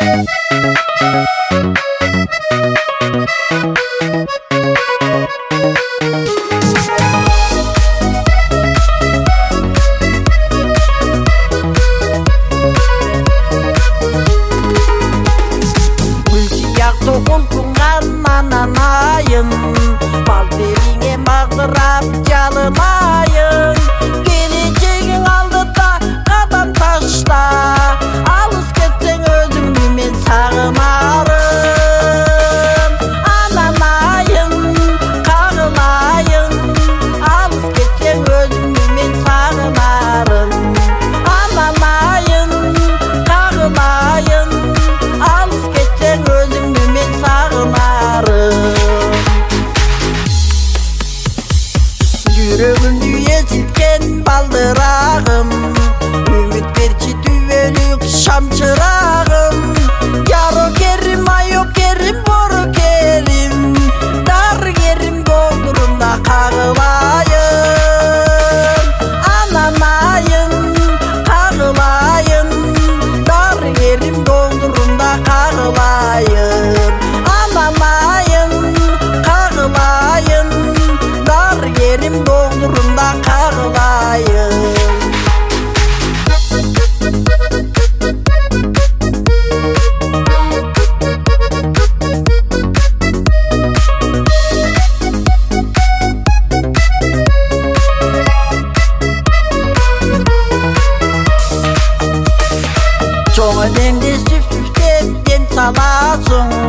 Balberiңе мағдырап жалынайын, келечегің алдыда қадам ташта, алыс кетсең өзіңді мен сағынарым. Ананайын, қағылайын, алыс кетсең өзіңді мен сағынарым. Ананайын, қағылайын, алыс кетсең өзіңді мен сағынарым. Жүрегімді есіткен балдырағым, үміт берші түбелік шамшырағым. Яро керім, айо керім, боро керім, дар керім болдырында қағылайын. Ананайын, қағылайын, дар керім болдырында қағылайын. Ананайын, қағылайын, дар керім болдырында қағылайын. Çoğun emdi süp süp dep dem salasın,